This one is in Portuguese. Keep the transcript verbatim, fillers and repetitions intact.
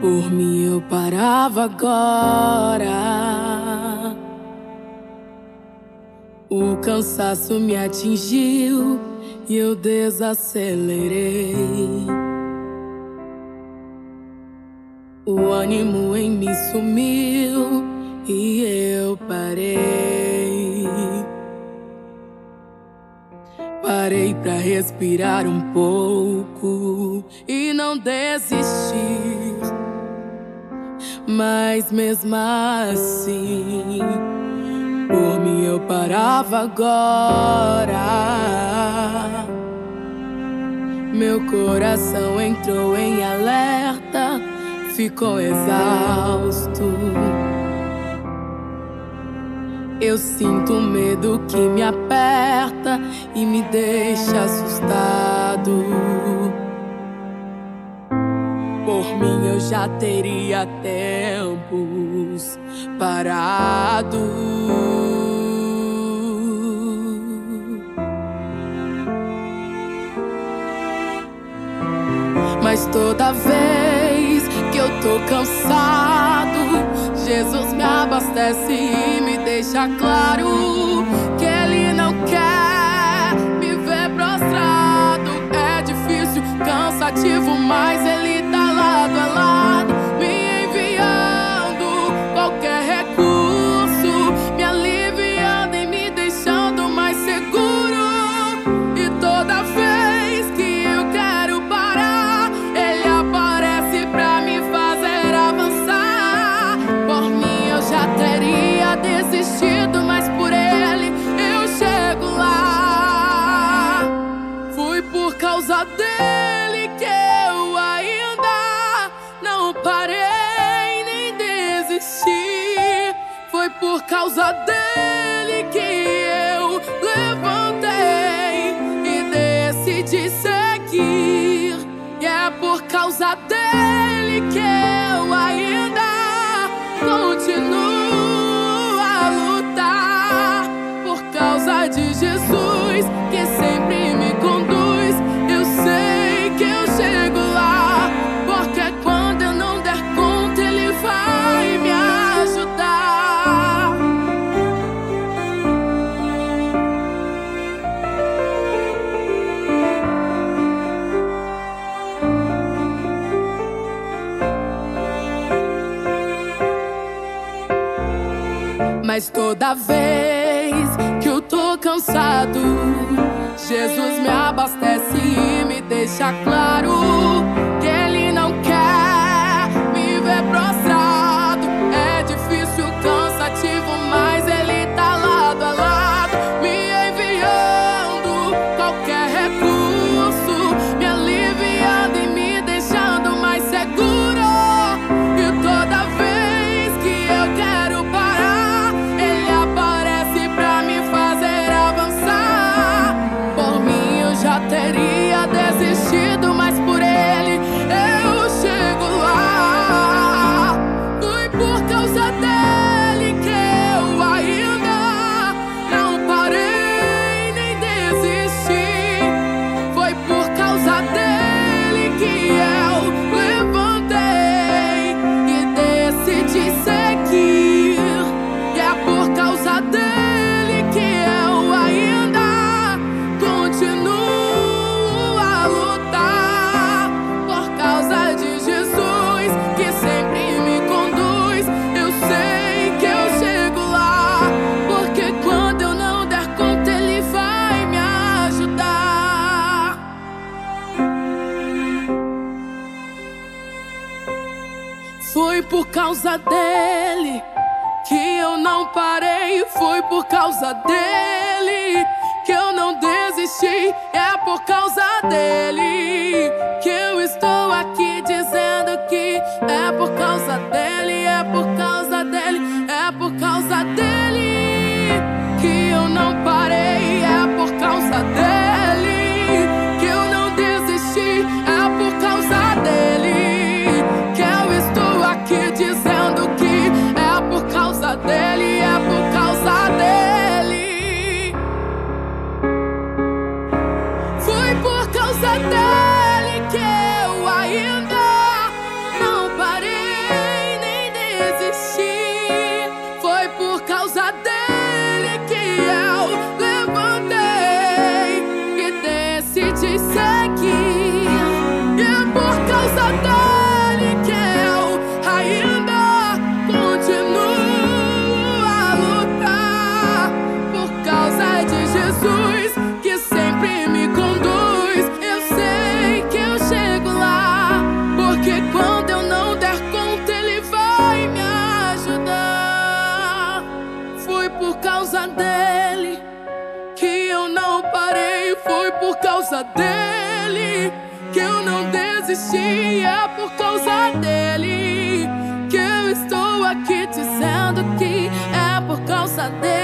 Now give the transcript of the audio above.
Por mim eu parava agora. O cansaço me atingiu e eu desacelerei. O ânimo em mim sumiu e eu parei. Parei pra respirar um pouco e não desistir. Mas mesmo assim, por mim eu parava agora. Meu coração entrou em alerta, ficou exausto. Eu sinto um medo que me aperta e me deixa assustado. Por mim eu já teria tempos parado. Mas toda vez que eu tô cansado, Jesus me abastece e me deixa claro que Ele não quer me ver prostrado. É difícil, cansativo, mas Ele tá lado a lado, me enviando qualquer recurso, me aliviando e me deixando mais seguro. E toda vez que eu quero parar, Ele aparece pra me fazer avançar. Por mim eu já teria desistido, mas por Ele eu chego lá. Foi por causa dele que eu ainda não parei nem desisti. Foi por causa dele que eu levantei e decidi seguir. E é por causa dele que eu ainda continuo a lutar. Por causa de Jesus que sempre me conduz, eu sei que eu chego lá. Porque quando eu não der conta, Ele vai me ajudar. Mas toda vez que eu tô cansado, Jesus me abastece e me deixa claro que Ele não quer me ver prostrado. É difícil, cansativo, mas Ele tá lado a lado, me enviando qualquer recurso, me aliviando e me deixando mais seguro. E toda vez que eu quero parar, Ele aparece pra me fazer avançar. Por mim eu já teria desistido, mas por Ele eu chego lá. Foi por causa dele que eu ainda não parei nem desisti. Foi por causa dele que eu levantei e decidi seguir. E é por causa dele que eu ainda continuo a lutar. Por causa de Jesus que sempre me conduz, eu sei que eu chego lá. Porque quando eu não der conta, Ele vai me ajudar. Foi por causa dele que eu não parei. Foi por causa dele que eu não desisti. É por causa dele que eu estou aqui dizendo que é por causa dele, é por causa dele, é por causa dele que eu não parei. É por causa dele que eu não desisti. É por causa dele que eu estou aqui dizendo que é por causa dele, é por causa dele. Foi por causa dele que eu desistir, é por causa dele que eu estou aqui dizendo que é por causa dele.